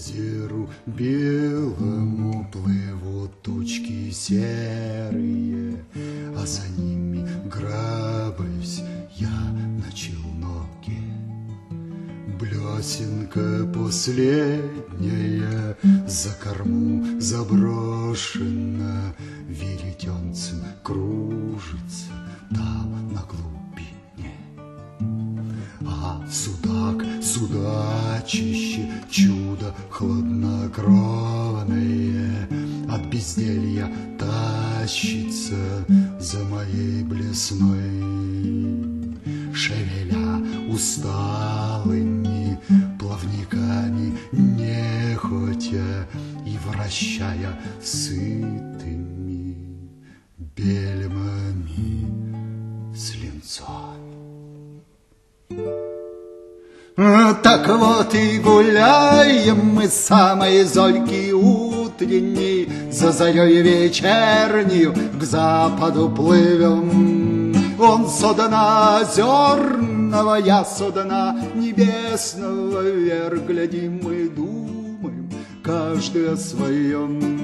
озеру белому плывут тучки серые, а за ними грабаюсь я на челноке. Блесенка последняя за корму заброшена, веретенцем кружится там на глубине. А судак, судачище, чудо хладнокровное, от безделья тащится за моей блесной, шевеля усталыми плавниками нехотя и вращая сытыми бельмами с линцой. Так вот и гуляем мы с самой зорьки утренней, за зарей вечернею к западу плывем. Он со дна озерного, я со дна небесного, вверх глядим и думаем каждый о своем.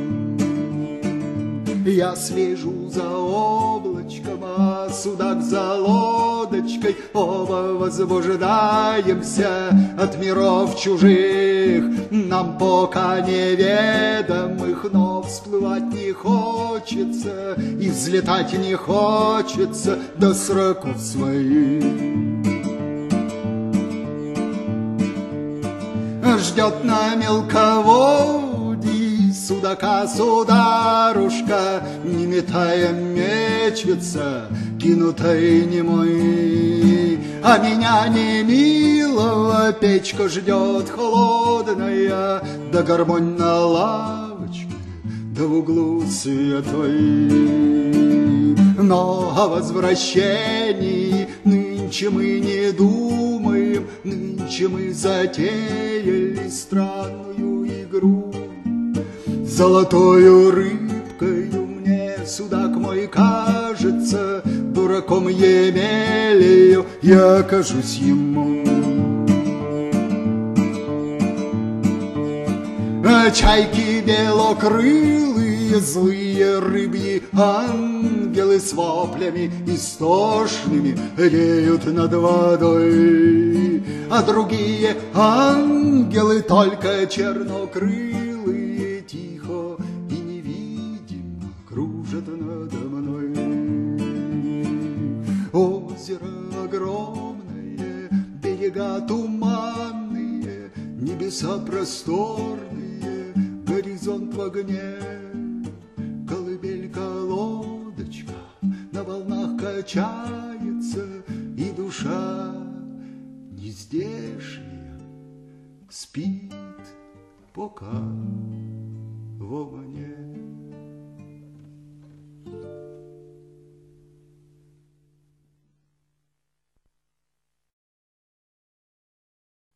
Я слежу за облачком, а судак за лодочкой, оба возбуждаемся от миров чужих, нам пока неведомых, но всплывать не хочется и взлетать не хочется до сроков своих. Ждет на мелководье судака сударушка, не метая мечется, кинутой немой. А меня не милого печка ждет холодная, да гармонь на лавочке, да в углу святой. Но о возвращении нынче мы не думаем, нынче мы затеяли странную игру. Золотою рыбкою мне судак мой кажется, дураком Емелею я кажусь ему. Чайки белокрылые, злые рыбьи ангелы с воплями истошными реют над водой, а другие ангелы только чернокрылые тихо и невидимо кружат надо мной. Озеро огромное, берега туманные, небеса просторные, горизонт в огне. Колыбелька-лодочка на волнах качается, и душа нездешняя спит пока во мне.